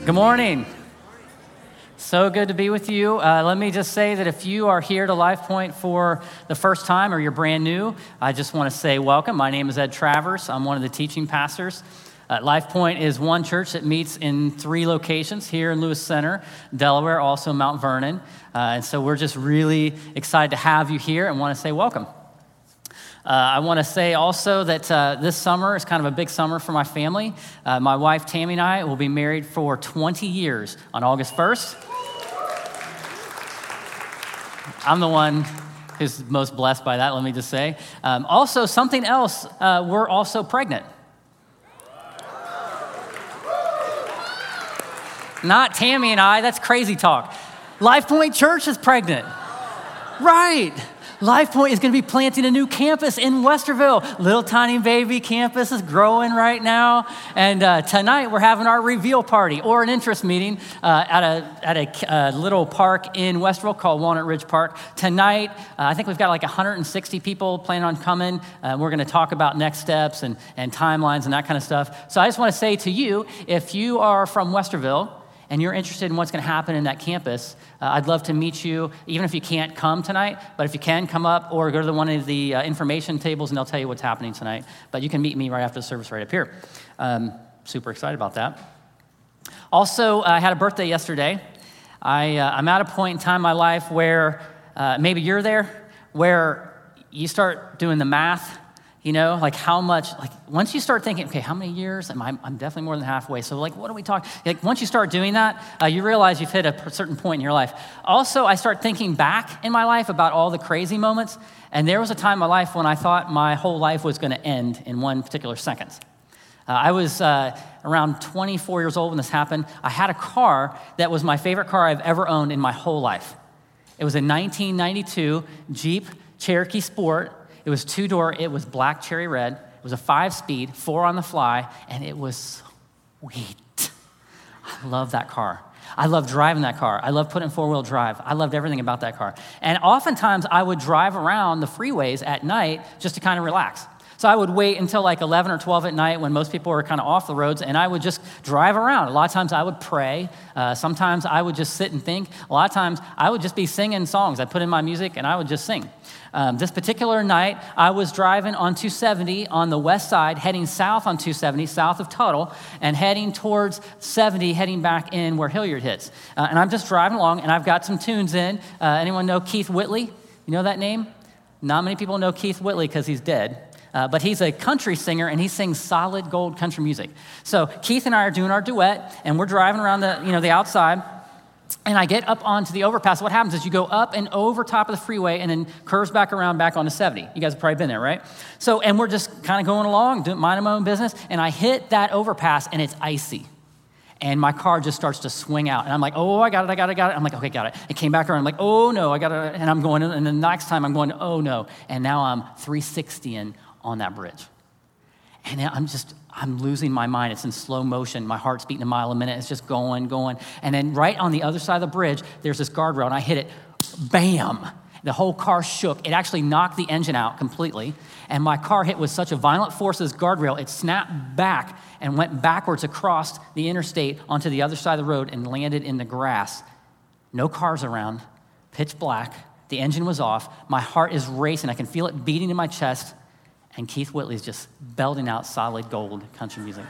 Good morning. So good to be with you. Let me just say that if you are here to LifePoint for the first time or you're brand new, I just want to say welcome. My name is Ed Travers. I'm one of the teaching pastors. LifePoint is one church that meets in 3 locations here in Lewis Center, Delaware, also Mount Vernon. And so we're just really excited to have you here and want to say welcome. I want to say also that this summer is kind of a big summer for my family. My wife, Tammy, and I will be married for 20 years on August 1st. I'm the one who's most blessed by that, let me just say. Also, something else, we're also pregnant. Not Tammy and I, that's crazy talk. LifePoint Church is pregnant. Right. LifePoint is going to be planting a new campus in Westerville. Little tiny baby campus is growing right now. And tonight we're having our reveal party or an interest meeting at a little park in Westerville called Walnut Ridge Park. Tonight, I think we've got like 160 people planning on coming. We're going to talk about next steps and timelines and that kind of stuff. So I just want to say to you, if you are from Westerville, and you're interested in what's going to happen in that campus, I'd love to meet you, even if you can't come tonight. But if you can, come up or go to one of the information tables, and they'll tell you what's happening tonight. But you can meet me right after the service right up here. Super excited about that. Also, I had a birthday yesterday. I'm at a point in time in my life where maybe you're there, where you start doing the math. You know, like how much, like once you start thinking, okay, how many years? I'm definitely more than halfway. So like, what are we talking? Like once you start doing that, you realize you've hit a certain point in your life. Also, I start thinking back in my life about all the crazy moments. And there was a time in my life when I thought my whole life was going to end in one particular second. I was around 24 years old when this happened. I had a car that was my favorite car I've ever owned in my whole life. It was a 1992 Jeep Cherokee Sport. It was 2-door, it was black cherry red, it was a 5-speed, 4 on the fly, and it was sweet. I love that car. I love driving that car. I love putting 4-wheel drive. I loved everything about that car. And oftentimes I would drive around the freeways at night just to kind of relax. So I would wait until like 11 or 12 at night when most people were kind of off the roads, and I would just drive around. A lot of times I would pray. Sometimes I would just sit and think. A lot of times I would just be singing songs. I'd put in my music and I would just sing. This particular night, I was driving on 270 on the west side, heading south on 270, south of Tuttle, and heading towards 70, heading back in where Hilliard hits. And I'm just driving along, and I've got some tunes in. Anyone know Keith Whitley? You know that name? Not many people know Keith Whitley because he's dead. But he's a country singer, and he sings solid gold country music. So Keith and I are doing our duet, and we're driving around the outside. And I get up onto the overpass. What happens is you go up and over top of the freeway and then curves back around back onto 70. You guys have probably been there, right? So, and we're just kind of going along, minding my own business, and I hit that overpass, and it's icy. And my car just starts to swing out. And I'm like, oh, I got it. I'm like, okay, got it. It came back around. I'm like, oh, no, I got it. And I'm going, and the next time I'm going, oh, no. And now I'm 360ing on that bridge. And I'm losing my mind. It's in slow motion. My heart's beating a mile a minute. It's just going. And then right on the other side of the bridge, there's this guardrail, and I hit it, bam. The whole car shook. It actually knocked the engine out completely. And my car hit with such a violent force this guardrail, it snapped back and went backwards across the interstate onto the other side of the road and landed in the grass. No cars around, pitch black. The engine was off. My heart is racing. I can feel it beating in my chest. And Keith Whitley's just belting out solid gold country music.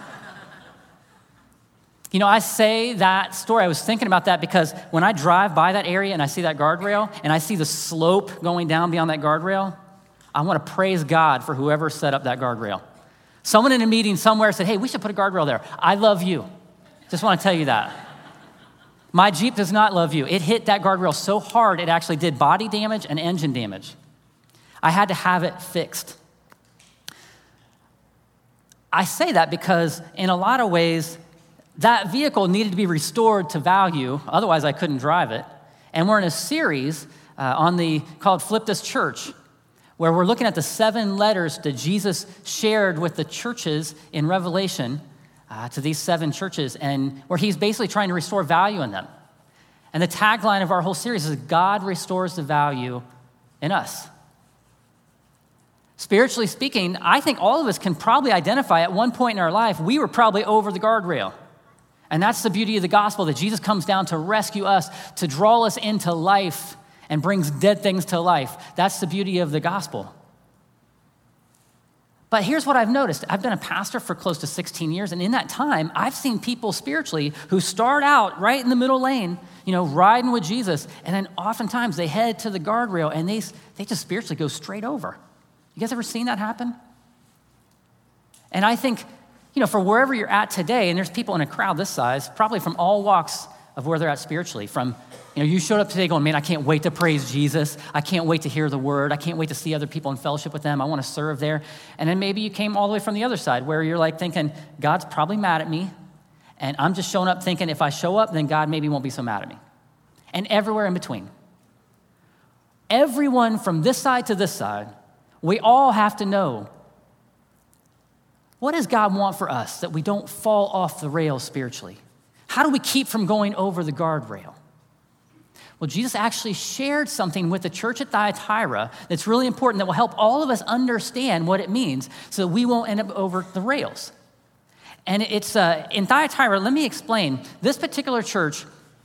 You know, I say that story, I was thinking about that because when I drive by that area and I see that guardrail and I see the slope going down beyond that guardrail, I want to praise God for whoever set up that guardrail. Someone in a meeting somewhere said, hey, we should put a guardrail there. I love you. Just want to tell you that. My Jeep does not love you. It hit that guardrail so hard it actually did body damage and engine damage. I had to have it fixed. I say that because in a lot of ways, that vehicle needed to be restored to value. Otherwise, I couldn't drive it. And we're in a series called Flip This Church, where we're looking at the 7 letters that Jesus shared with the churches in Revelation, to these 7 churches, and where he's basically trying to restore value in them. And the tagline of our whole series is God restores the value in us. Spiritually speaking, I think all of us can probably identify at one point in our life, we were probably over the guardrail. And that's the beauty of the gospel, that Jesus comes down to rescue us, to draw us into life and brings dead things to life. That's the beauty of the gospel. But here's what I've noticed. I've been a pastor for close to 16 years, and in that time, I've seen people spiritually who start out right in the middle lane, riding with Jesus, and then oftentimes they head to the guardrail and they just spiritually go straight over. You guys ever seen that happen? And I think, for wherever you're at today, and there's people in a crowd this size, probably from all walks of where they're at spiritually, from, you showed up today going, man, I can't wait to praise Jesus. I can't wait to hear the word. I can't wait to see other people in fellowship with them. I want to serve there. And then maybe you came all the way from the other side where you're like thinking, God's probably mad at me. And I'm just showing up thinking if I show up, then God maybe won't be so mad at me. And everywhere in between. Everyone from this side to this side, we all have to know, what does God want for us that we don't fall off the rails spiritually? How do we keep from going over the guardrail? Well, Jesus actually shared something with the church at Thyatira that's really important that will help all of us understand what it means so that we won't end up over the rails. And it's in Thyatira, let me explain. This particular church,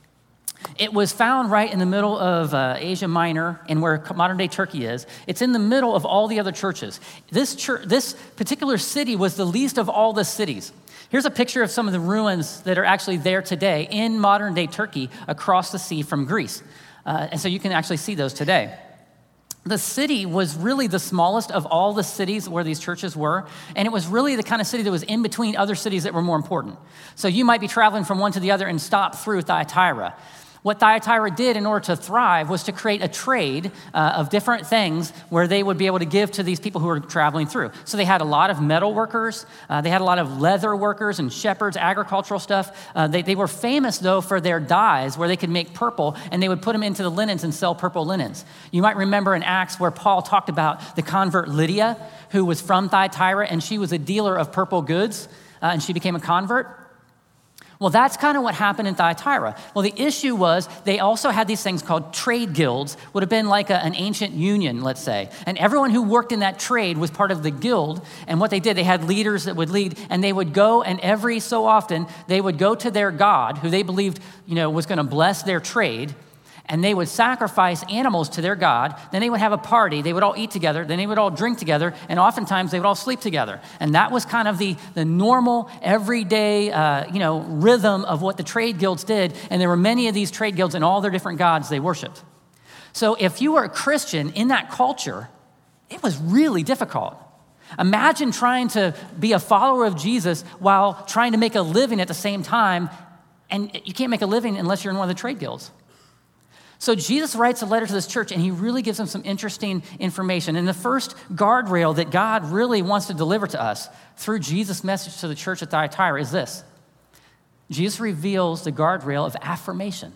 it was found right in the middle of Asia Minor and where modern-day Turkey is. It's in the middle of all the other churches. This particular city was the least of all the cities. Here's a picture of some of the ruins that are actually there today in modern-day Turkey across the sea from Greece. And so you can actually see those today. The city was really the smallest of all the cities where these churches were, and it was really the kind of city that was in between other cities that were more important. So you might be traveling from one to the other and stop through Thyatira. What Thyatira did in order to thrive was to create a trade of different things where they would be able to give to these people who were traveling through. So they had a lot of metal workers. They had a lot of leather workers and shepherds, agricultural stuff. They were famous, though, for their dyes where they could make purple, and they would put them into the linens and sell purple linens. You might remember in Acts where Paul talked about the convert Lydia, who was from Thyatira, and she was a dealer of purple goods, and she became a convert. Well, that's kind of what happened in Thyatira. Well, the issue was they also had these things called trade guilds, would have been like an ancient union, let's say. And everyone who worked in that trade was part of the guild. And what they did, they had leaders that would lead, and they would go, and every so often, they would go to their god, who they believed, was going to bless their trade, and they would sacrifice animals to their god. Then they would have a party. They would all eat together. Then they would all drink together. And oftentimes they would all sleep together. And that was kind of the normal, everyday, rhythm of what the trade guilds did. And there were many of these trade guilds and all their different gods they worshiped. So if you were a Christian in that culture, it was really difficult. Imagine trying to be a follower of Jesus while trying to make a living at the same time. And you can't make a living unless you're in one of the trade guilds. So Jesus writes a letter to this church, and he really gives them some interesting information. And the first guardrail that God really wants to deliver to us through Jesus' message to the church at Thyatira is this. Jesus reveals the guardrail of affirmation.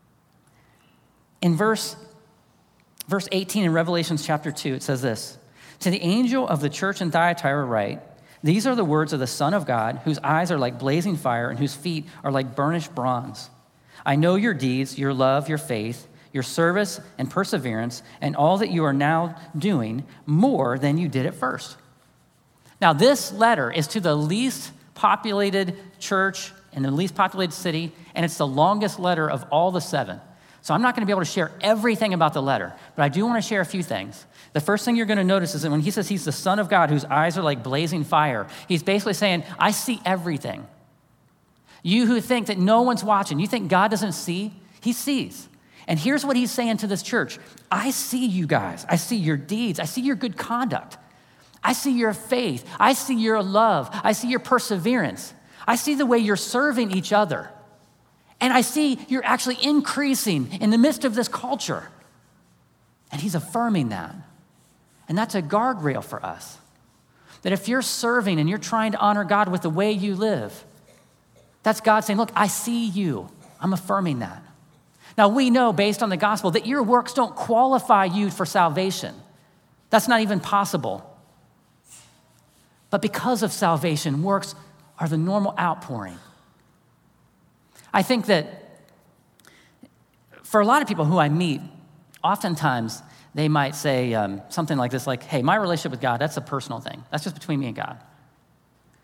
In verse 18 in Revelation chapter 2, it says this, "To the angel of the church in Thyatira write, these are the words of the Son of God, whose eyes are like blazing fire and whose feet are like burnished bronze. I know your deeds, your love, your faith, your service and perseverance, and all that you are now doing more than you did at first." Now, this letter is to the least populated church in the least populated city, and it's the longest letter of all the 7. So I'm not going to be able to share everything about the letter, but I do want to share a few things. The first thing you're going to notice is that when he says he's the Son of God, whose eyes are like blazing fire, he's basically saying, I see everything. You who think that no one's watching, you think God doesn't see? He sees. And here's what he's saying to this church. I see you guys. I see your deeds. I see your good conduct. I see your faith. I see your love. I see your perseverance. I see the way you're serving each other. And I see you're actually increasing in the midst of this culture. And he's affirming that. And that's a guardrail for us. That if you're serving and you're trying to honor God with the way you live, that's God saying, look, I see you. I'm affirming that. Now, we know based on the gospel that your works don't qualify you for salvation. That's not even possible. But because of salvation, works are the normal outpouring. I think that for a lot of people who I meet, oftentimes they might say something like this, like, hey, my relationship with God, that's a personal thing. That's just between me and God.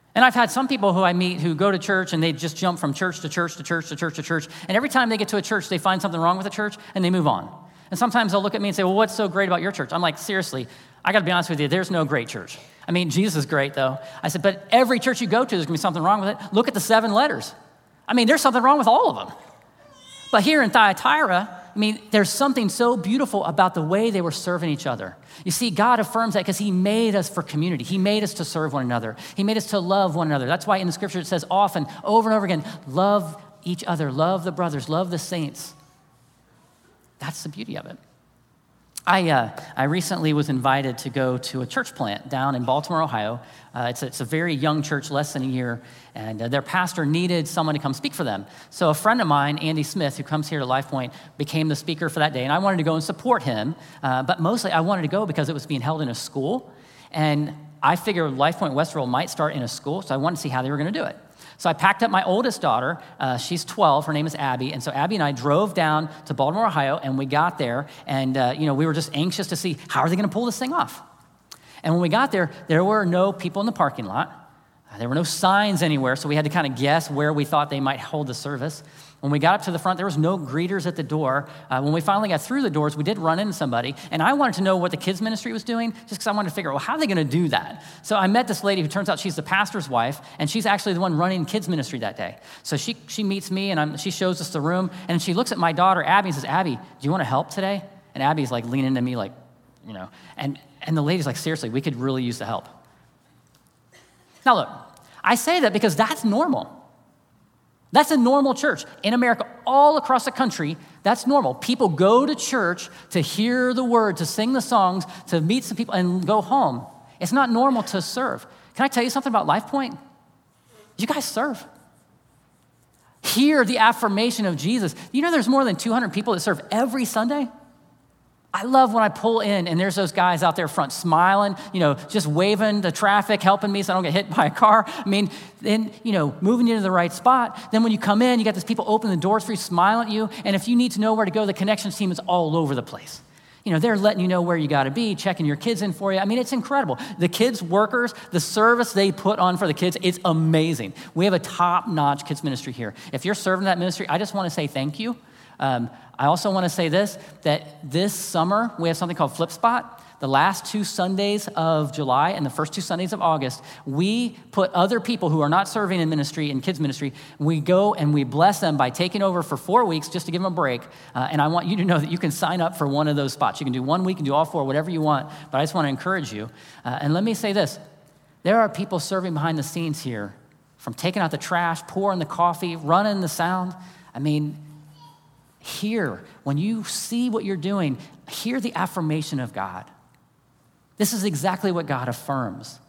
And I've had some people who I meet who go to church and they just jump from church to church to church to church to church. And every time they get to a church, they find something wrong with the church and they move on. And sometimes they'll look at me and say, well, what's so great about your church? I'm like, seriously, I got to be honest with you, there's no great church. I mean, Jesus is great, though. I said, but every church you go to, there's going to be something wrong with it. Look at the 7 letters. I mean, there's something wrong with all of them. But here in Thyatira, I mean, there's something so beautiful about the way they were serving each other. You see, God affirms that because he made us for community. He made us to serve one another. He made us to love one another. That's why in the scripture it says often, over and over again, love each other, love the brothers, love the saints. That's the beauty of it. I recently was invited to go to a church plant down in Baltimore, Ohio. It's a very young church, less than a year, and their pastor needed someone to come speak for them. So a friend of mine, Andy Smith, who comes here to LifePoint, became the speaker for that day, and I wanted to go and support him, but mostly I wanted to go because it was being held in a school, and I figured LifePoint Westerville might start in a school, so I wanted to see how they were going to do it. So I packed up my oldest daughter. She's 12. Her name is Abby. And so Abby and I drove down to Baltimore, Ohio, and we got there. And, we were just anxious to see how are they going to pull this thing off. And when we got there, there were no people in the parking lot. There were no signs anywhere, so we had to kind of guess where we thought they might hold the service. When we got up to the front, there was no greeters at the door. When we finally got through the doors, we did run into somebody, and I wanted to know what the kids ministry was doing, just because I wanted to figure out, well, how are they going to do that? So I met this lady who turns out she's the pastor's wife, and she's actually the one running kids ministry that day. So she meets me, and she shows us the room, and she looks at my daughter, Abby, and says, Abby, do you want to help today? And Abby's like leaning into me like, and the lady's like, seriously, we could really use the help. Now look, I say that because that's normal. That's a normal church. In America, all across the country, that's normal. People go to church to hear the word, to sing the songs, to meet some people, and go home. It's not normal to serve. Can I tell you something about LifePoint? You guys serve. Hear the affirmation of Jesus. You know there's more than 200 people that serve every Sunday? I love when I pull in and there's those guys out there front smiling, just waving the traffic, helping me so I don't get hit by a car. I mean, then, moving you to the right spot. Then when you come in, you got these people open the doors for you, smiling at you. And if you need to know where to go, the connections team is all over the place. They're letting you know where you got to be, checking your kids in for you. I mean, it's incredible. The kids workers, the service they put on for the kids, it's amazing. We have a top-notch kids ministry here. If you're serving that ministry, I just want to say thank you. I also want to say that this summer, we have something called Flip Spot. The last 2 Sundays of July and the first 2 Sundays of August, we put other people who are not serving in ministry, in kids ministry, we go and we bless them by taking over for 4 weeks just to give them a break. And I want you to know that you can sign up for one of those spots. You can do 1 week and do all 4, whatever you want. But I just want to encourage you. And let me say this. There are people serving behind the scenes here, from taking out the trash, pouring the coffee, running the sound. I mean, when you see what you're doing, hear the affirmation of God. This is exactly what God affirms.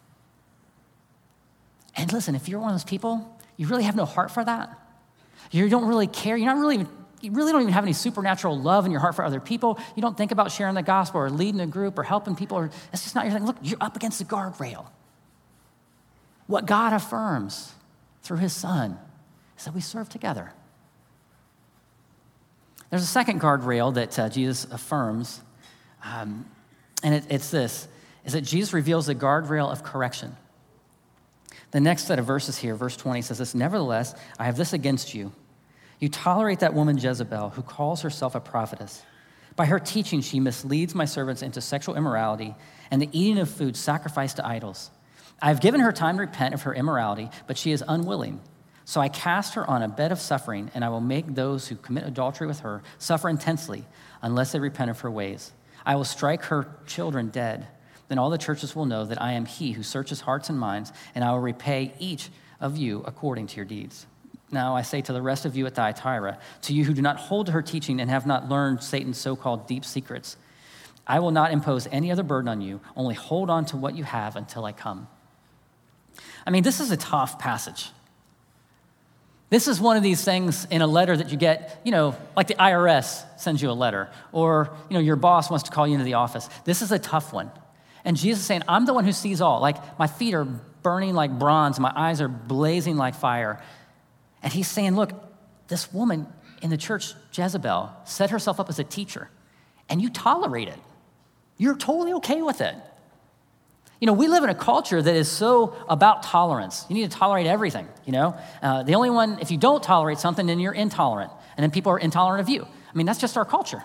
And listen, if you're one of those people, you really have no heart for that. You don't really care. You really don't even have any supernatural love in your heart for other people. You don't think about sharing the gospel or leading a group or helping people. It's just not your thing. Look, you're up against the guardrail. What God affirms through his son is that we serve together. There's a second guardrail that Jesus affirms, and it's this, is that Jesus reveals the guardrail of correction. The next set of verses here, verse 20 says this, nevertheless, I have this against you. You tolerate that woman Jezebel, who calls herself a prophetess. By her teaching, she misleads my servants into sexual immorality and the eating of food sacrificed to idols. I have given her time to repent of her immorality, but she is unwilling. So I cast her on a bed of suffering, and I will make those who commit adultery with her suffer intensely unless they repent of her ways. I will strike her children dead. Then all the churches will know that I am he who searches hearts and minds, and I will repay each of you according to your deeds. Now I say to the rest of you at Thyatira, to you who do not hold to her teaching and have not learned Satan's so-called deep secrets, I will not impose any other burden on you, only hold on to what you have until I come. I mean, this is a tough passage. This is one of these things in a letter that you get, like the IRS sends you a letter, or, your boss wants to call you into the office. This is a tough one. And Jesus is saying, I'm the one who sees all. Like, my feet are burning like bronze, my eyes are blazing like fire. And he's saying, look, this woman in the church, Jezebel, set herself up as a teacher, and you tolerate it. You're totally okay with it. We live in a culture that is so about tolerance. You need to tolerate everything, The only one, if you don't tolerate something, then you're intolerant. And then people are intolerant of you. That's just our culture.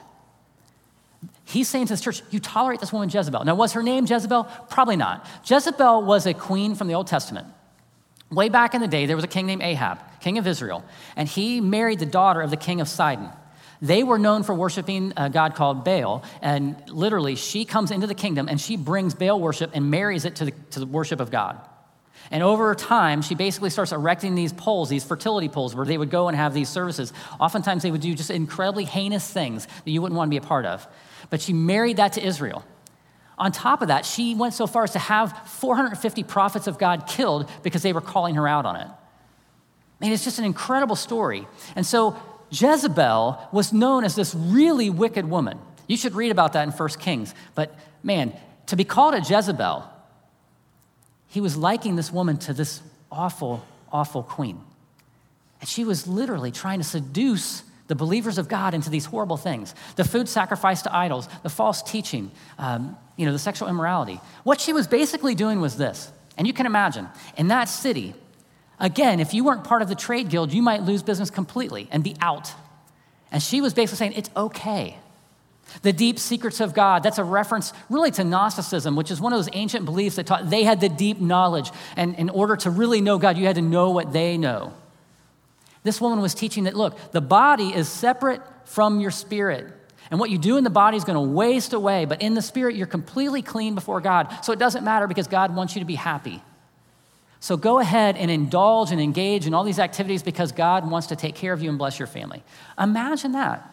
He's saying to this church, you tolerate this woman Jezebel. Now, was her name Jezebel? Probably not. Jezebel was a queen from the Old Testament. Way back in the day, there was a king named Ahab, king of Israel, and he married the daughter of the king of Sidon. They were known for worshiping a god called Baal, and literally, she comes into the kingdom, and she brings Baal worship and marries it to the worship of God. And over time, she basically starts erecting these poles, these fertility poles, where they would go and have these services. Oftentimes, they would do just incredibly heinous things that you wouldn't want to be a part of. But she married that to Israel. On top of that, she went so far as to have 450 prophets of God killed because they were calling her out on it. It's just an incredible story. And so Jezebel was known as this really wicked woman. You should read about that in 1 Kings. But man, to be called a Jezebel, he was likening this woman to this awful, awful queen. And she was literally trying to seduce the believers of God into these horrible things. The food sacrifice to idols, the false teaching, the sexual immorality. What she was basically doing was this. And you can imagine, in that city, again, if you weren't part of the trade guild, you might lose business completely and be out. And she was basically saying, it's okay. The deep secrets of God, that's a reference really to Gnosticism, which is one of those ancient beliefs that taught they had the deep knowledge. And in order to really know God, you had to know what they know. This woman was teaching that, look, the body is separate from your spirit. And what you do in the body is going to waste away. But in the spirit, you're completely clean before God. So it doesn't matter because God wants you to be happy. So go ahead and indulge and engage in all these activities because God wants to take care of you and bless your family. Imagine that.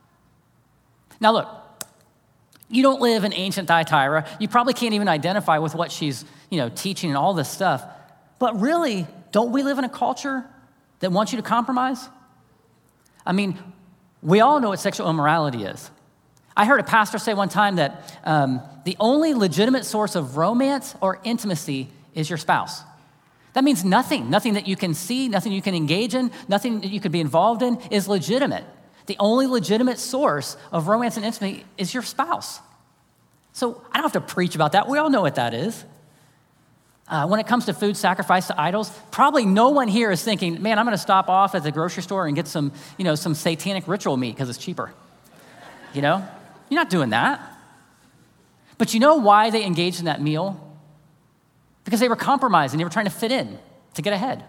Now look, you don't live in ancient Thyatira. You probably can't even identify with what she's, teaching and all this stuff. But really, don't we live in a culture that wants you to compromise? We all know what sexual immorality is. I heard a pastor say one time that the only legitimate source of romance or intimacy is your spouse. That means nothing that you can see, nothing you can engage in, nothing that you could be involved in is legitimate. The only legitimate source of romance and intimacy is your spouse. So I don't have to preach about that. We all know what that is. When it comes to food sacrificed to idols, probably no one here is thinking, man, I'm going to stop off at the grocery store and get some satanic ritual meat because it's cheaper. You're not doing that. But you know why they engaged in that meal? Because they were compromising. They were trying to fit in to get ahead.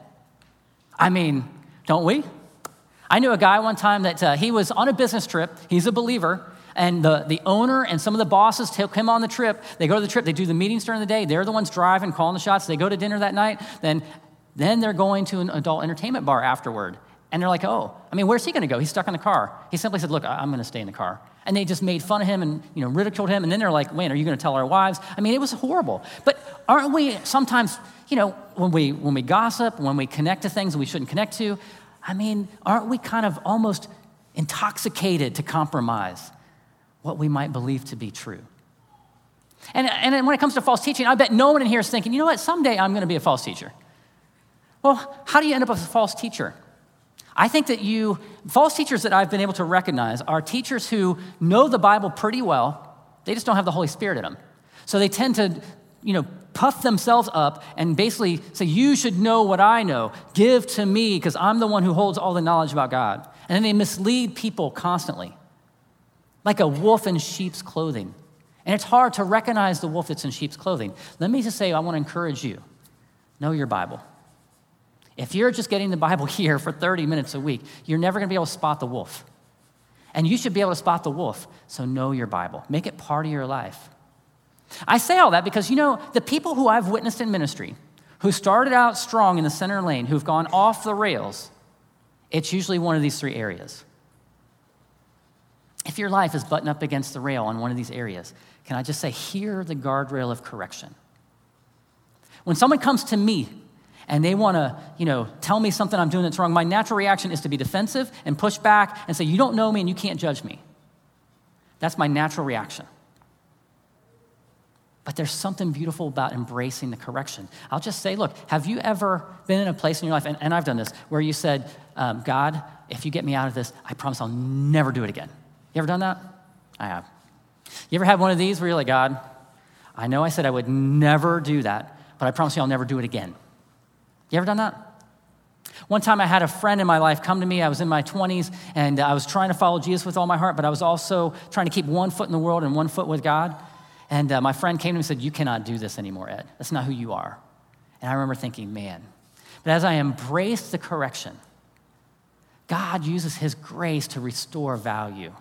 Don't we? I knew a guy one time that he was on a business trip. He's a believer. And the owner and some of the bosses took him on the trip. They go to the trip. They do the meetings during the day. They're the ones driving, calling the shots. They go to dinner that night. Then they're going to an adult entertainment bar afterward. And they're like, where's he going to go? He's stuck in the car. He simply said, look, I'm going to stay in the car. And they just made fun of him and ridiculed him. And then they're like, man, are you going to tell our wives? It was horrible. But aren't we sometimes, when we gossip, when we connect to things that we shouldn't connect to, aren't we kind of almost intoxicated to compromise what we might believe to be true? And when it comes to false teaching, I bet no one in here is thinking, you know what, someday I'm going to be a false teacher. Well, how do you end up as a false teacher? I think that false teachers that I've been able to recognize are teachers who know the Bible pretty well. They just don't have the Holy Spirit in them. So they tend to, puff themselves up and basically say, you should know what I know. Give to me because I'm the one who holds all the knowledge about God. And then they mislead people constantly, like a wolf in sheep's clothing. And it's hard to recognize the wolf that's in sheep's clothing. Let me just say, I want to encourage you, know your Bible. If you're just getting the Bible here for 30 minutes a week, you're never going to be able to spot the wolf. And you should be able to spot the wolf, so know your Bible. Make it part of your life. I say all that because, the people who I've witnessed in ministry, who started out strong in the center lane, who've gone off the rails, it's usually one of these three areas. If your life is buttoned up against the rail on one of these areas, can I just say, hear the guardrail of correction. When someone comes to me and they want to, tell me something I'm doing that's wrong, my natural reaction is to be defensive and push back and say, you don't know me and you can't judge me. That's my natural reaction. But there's something beautiful about embracing the correction. I'll just say, look, have you ever been in a place in your life, and I've done this, where you said, God, if you get me out of this, I promise I'll never do it again. You ever done that? I have. You ever had one of these where you're like, God, I know I said I would never do that, but I promise you I'll never do it again. You ever done that? One time I had a friend in my life come to me. I was in my 20s, and I was trying to follow Jesus with all my heart, but I was also trying to keep one foot in the world and one foot with God. And my friend came to me and said, you cannot do this anymore, Ed. That's not who you are. And I remember thinking, man. But as I embraced the correction, God uses his grace to restore value.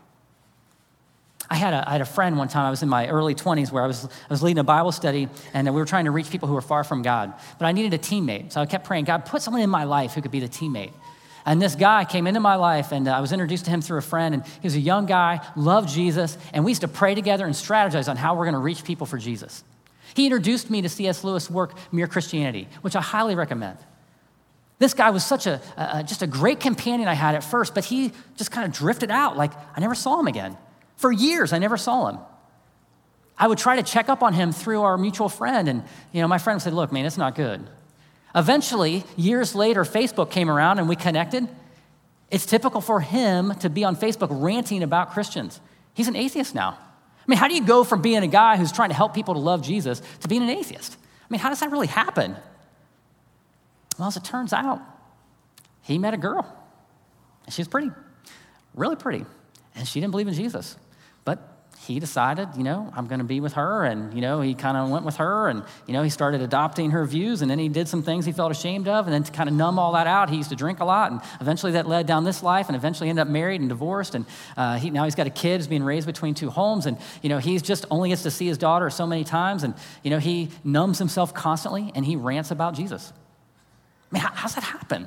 I had a friend one time, I was in my early 20s, where I was leading a Bible study, and we were trying to reach people who were far from God. But I needed a teammate, so I kept praying, God, put someone in my life who could be the teammate. And this guy came into my life, and I was introduced to him through a friend, and he was a young guy, loved Jesus, and we used to pray together and strategize on how we're going to reach people for Jesus. He introduced me to C.S. Lewis' work, Mere Christianity, which I highly recommend. This guy was such just a great companion I had at first, but he just kind of drifted out, like I never saw him again. For years, I never saw him. I would try to check up on him through our mutual friend, and my friend would say, look, man, it's not good. Eventually, years later, Facebook came around and we connected. It's typical for him to be on Facebook ranting about Christians. He's an atheist now. I mean, how do you go from being a guy who's trying to help people to love Jesus to being an atheist? I mean, how does that really happen? Well, as it turns out, he met a girl, and she was pretty, really pretty, and she didn't believe in Jesus. But he decided, I'm going to be with her, and, he kind of went with her, and, he started adopting her views, and then he did some things he felt ashamed of, and then to kind of numb all that out, he used to drink a lot, and eventually that led down this life, and eventually ended up married and divorced, and now he's got a kid who's being raised between two homes, and, he's just only gets to see his daughter so many times, and, he numbs himself constantly, and he rants about Jesus. I mean, how's that happen?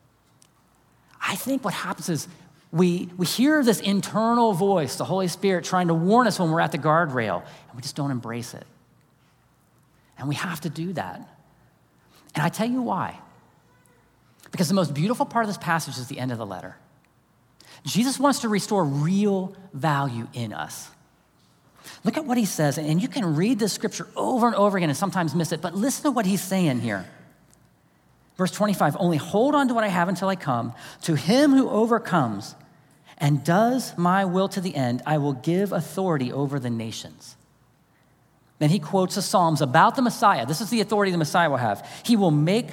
I think what happens is we hear this internal voice, the Holy Spirit, trying to warn us when we're at the guardrail, and we just don't embrace it. And we have to do that. And I tell you why. Because the most beautiful part of this passage is the end of the letter. Jesus wants to restore real value in us. Look at what he says, and you can read this scripture over and over again and sometimes miss it, but listen to what he's saying here. Verse 25, only hold on to what I have until I come. To him who overcomes and does my will to the end, I will give authority over the nations. Then he quotes the Psalms about the Messiah. This is the authority the Messiah will have. He will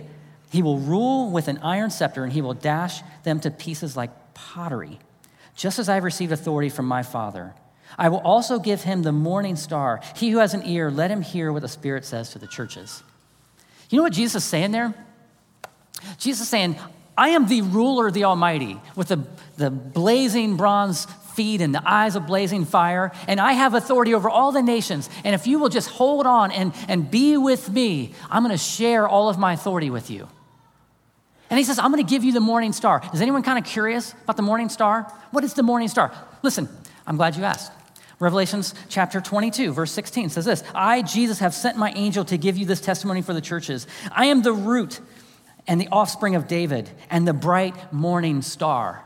rule with an iron scepter, and he will dash them to pieces like pottery, just as I have received authority from my Father. I will also give him the morning star. He who has an ear, let him hear what the Spirit says to the churches. You know what Jesus is saying there? Jesus is saying, I am the ruler of the Almighty with the blazing bronze feet and the eyes of blazing fire, and I have authority over all the nations. And if you will just hold on and be with me, I'm going to share all of my authority with you. And he says, I'm going to give you the morning star. Is anyone kind of curious about the morning star? What is the morning star? Listen, I'm glad you asked. Revelations chapter 22, verse 16 says this, I, Jesus, have sent my angel to give you this testimony for the churches. I am the root and the offspring of David, and the bright morning star.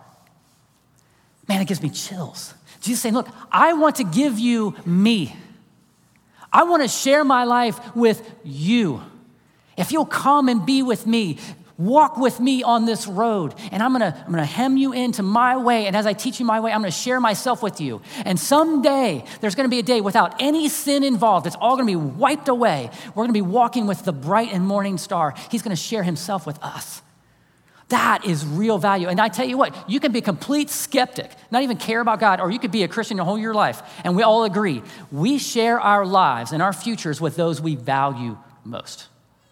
Man, it gives me chills. Jesus is saying, look, I want to give you me. I want to share my life with you. If you'll come and be with me, walk with me on this road, and I'm gonna hem you into my way, and as I teach you my way, I'm gonna share myself with you. And someday, there's gonna be a day without any sin involved. It's all gonna be wiped away. We're gonna be walking with the bright and morning star. He's gonna share himself with us. That is real value. And I tell you what, you can be a complete skeptic, not even care about God, or you could be a Christian your whole your life, and we all agree, we share our lives and our futures with those we value most.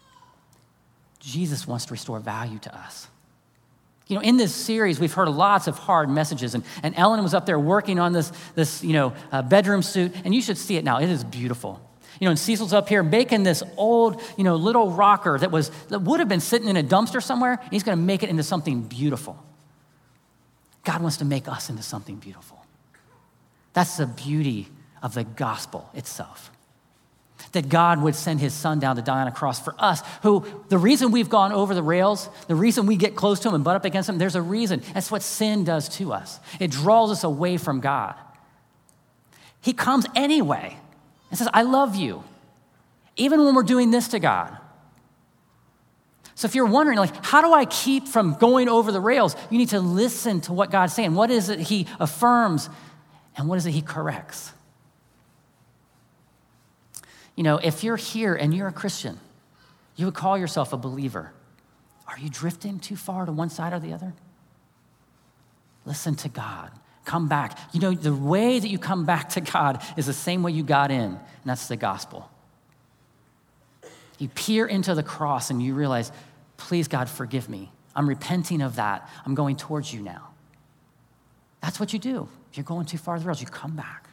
Jesus wants to restore value to us. In this series, we've heard lots of hard messages, and Ellen was up there working on this bedroom suit, and you should see it now. It is beautiful. And Cecil's up here making this old, little rocker that would have been sitting in a dumpster somewhere, and he's going to make it into something beautiful. God wants to make us into something beautiful. That's the beauty of the gospel itself. That God would send his son down to die on a cross for us, who the reason we've gone over the rails, the reason we get close to him and butt up against him, there's a reason. That's what sin does to us. It draws us away from God. He comes anyway and says, I love you, even when we're doing this to God. So if you're wondering, how do I keep from going over the rails? You need to listen to what God's saying. What is it he affirms, and what is it he corrects? if you're here and you're a Christian, you would call yourself a believer. Are you drifting too far to one side or the other? Listen to God. Come back. The way that you come back to God is the same way you got in, and that's the gospel. You peer into the cross and you realize, please, God, forgive me. I'm repenting of that. I'm going towards you now. That's what you do. If you're going too far off the rails, you come back.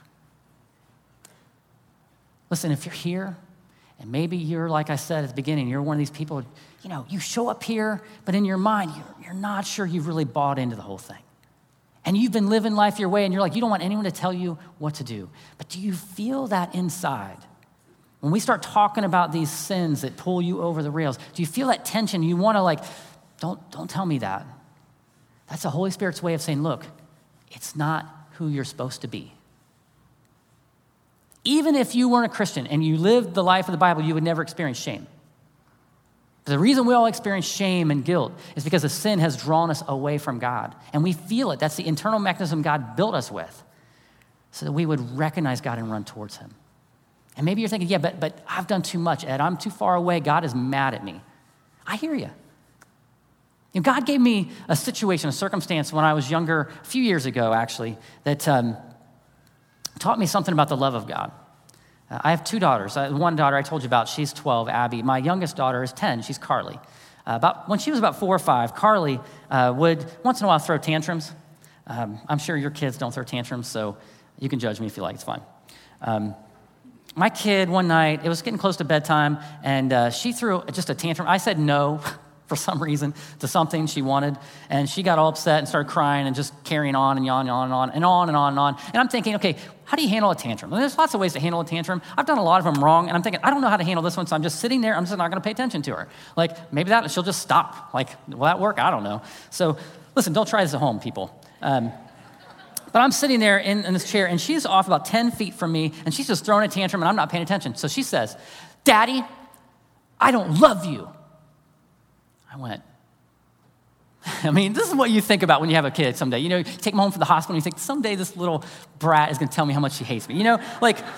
Listen, if you're here, and maybe you're, like I said at the beginning, you're one of these people, you show up here, but in your mind, you're not sure you've really bought into the whole thing. And you've been living life your way, and you're like, you don't want anyone to tell you what to do. But do you feel that inside? When we start talking about these sins that pull you over the rails, do you feel that tension? You want to don't tell me that. That's the Holy Spirit's way of saying, look, it's not who you're supposed to be. Even if you weren't a Christian and you lived the life of the Bible, you would never experience shame. The reason we all experience shame and guilt is because the sin has drawn us away from God. And we feel it. That's the internal mechanism God built us with so that we would recognize God and run towards him. And maybe you're thinking, yeah, but I've done too much, Ed. I'm too far away. God is mad at me. I hear you. God gave me a situation, a circumstance when I was younger, a few years ago, actually, that taught me something about the love of God. I have two daughters. One daughter I told you about, she's 12, Abby. My youngest daughter is 10, she's Carly. When she was about 4 or 5, Carly would once in a while throw tantrums. I'm sure your kids don't throw tantrums, so you can judge me if you like, it's fine. My kid, one night, it was getting close to bedtime, and she threw just a tantrum. I said no for some reason to something she wanted, and she got all upset and started crying and just carrying on and on and on and on and on and on and on. And I'm thinking, okay, how do you handle a tantrum? And there's lots of ways to handle a tantrum. I've done a lot of them wrong, and I'm thinking, I don't know how to handle this one, so I'm just sitting there. I'm just not going to pay attention to her. Maybe she'll just stop. Will that work? I don't know. So listen, don't try this at home, people. But I'm sitting there in this chair, and she's off about 10 feet from me, and she's just throwing a tantrum, and I'm not paying attention. So she says, Daddy, I don't love you. I went, this is what you think about when you have a kid someday. You take them home from the hospital, and you think, someday this little brat is going to tell me how much she hates me. And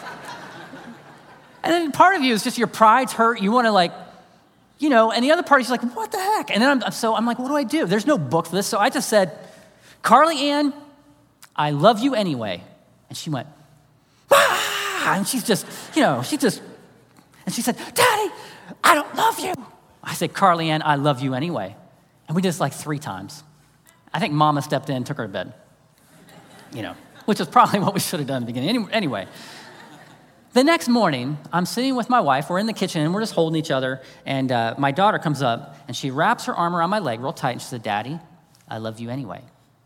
then part of you is just your pride's hurt. You want to and the other part is like, what the heck? And then I'm like, what do I do? There's no book for this. So I just said, Carly Ann, I love you anyway. And she went, and she's just, and she said, Daddy, I don't love you. I said, Carly Ann, I love you anyway. And we did this 3 times. I think Mama stepped in, took her to bed, which is probably what we should have done at the beginning. Anyway, the next morning, I'm sitting with my wife. We're in the kitchen, and we're just holding each other. And my daughter comes up, and she wraps her arm around my leg real tight, and she said, Daddy, I love you anyway.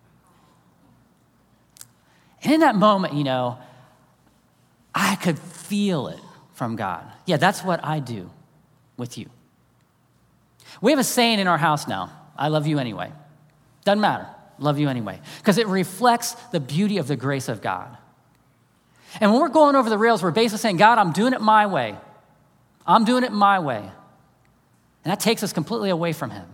And in that moment, I could feel it from God. Yeah, that's what I do with you. We have a saying in our house now, I love you anyway. Doesn't matter, love you anyway. Because it reflects the beauty of the grace of God. And when we're going over the rails, we're basically saying, God, I'm doing it my way. I'm doing it my way. And that takes us completely away from him.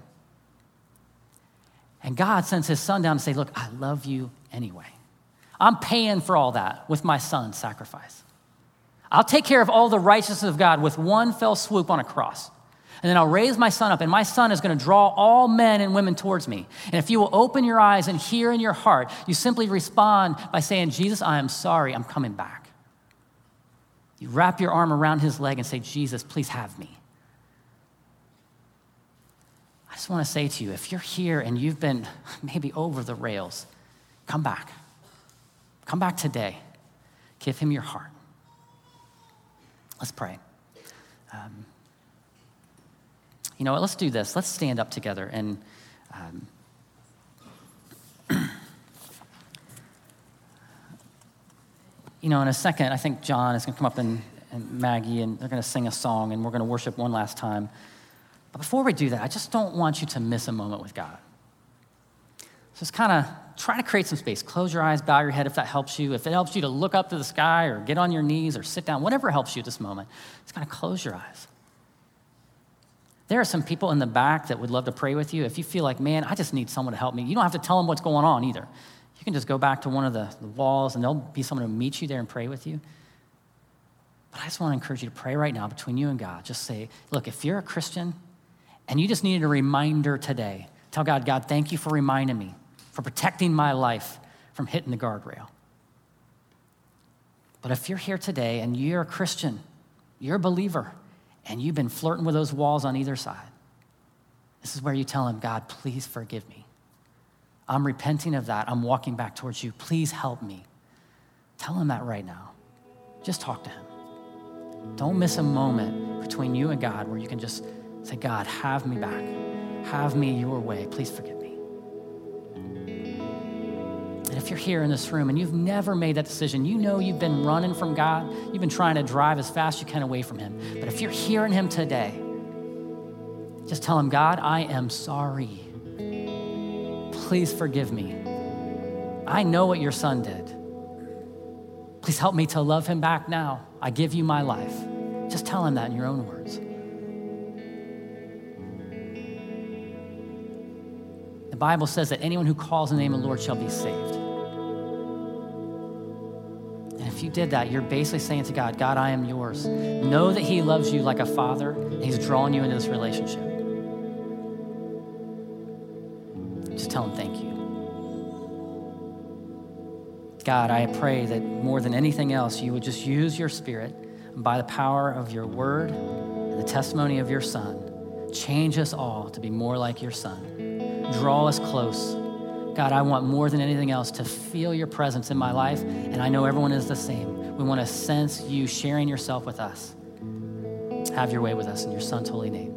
And God sends his son down to say, look, I love you anyway. I'm paying for all that with my son's sacrifice. I'll take care of all the righteousness of God with one fell swoop on a cross. And then I'll raise my son up, and my son is going to draw all men and women towards me. And if you will open your eyes and hear in your heart, you simply respond by saying, Jesus, I am sorry, I'm coming back. You wrap your arm around his leg and say, Jesus, please have me. I just want to say to you, if you're here and you've been maybe over the rails, come back. Come back today. Give him your heart. Let's pray. You know what, let's do this. Let's stand up together. And in a second, I think John is going to come up and Maggie, and they're going to sing a song, and we're going to worship one last time. But before we do that, I just don't want you to miss a moment with God. Just kind of try to create some space. Close your eyes, bow your head if that helps you. If it helps you to look up to the sky or get on your knees or sit down, whatever helps you at this moment, just kind of close your eyes. There are some people in the back that would love to pray with you. If you feel like, man, I just need someone to help me, you don't have to tell them what's going on either. You can just go back to one of the walls, and there'll be someone who meet you there and pray with you. But I just want to encourage you to pray right now between you and God. Just say, look, if you're a Christian and you just needed a reminder today, tell God, God, thank you for reminding me, for protecting my life from hitting the guardrail. But if you're here today and you're a Christian, you're a believer, and you've been flirting with those walls on either side, this is where you tell him, God, please forgive me. I'm repenting of that. I'm walking back towards you. Please help me. Tell him that right now. Just talk to him. Don't miss a moment between you and God where you can just say, God, have me back. Have me your way. Please forgive me. And if you're here in this room and you've never made that decision, you know you've been running from God. You've been trying to drive as fast as you can away from him. But if you're hearing him today, just tell him, God, I am sorry. Please forgive me. I know what your son did. Please help me to love him back now. I give you my life. Just tell him that in your own words. The Bible says that anyone who calls in the name of the Lord shall be saved. And if you did that, you're basically saying to God, God, I am yours. Know that he loves you like a father, and he's drawing you into this relationship. Just tell him thank you. God, I pray that more than anything else, you would just use your Spirit and by the power of your word and the testimony of your Son, change us all to be more like your Son. Draw us close. God, I want more than anything else to feel your presence in my life, and I know everyone is the same. We want to sense you sharing yourself with us. Have your way with us in your Son's holy name.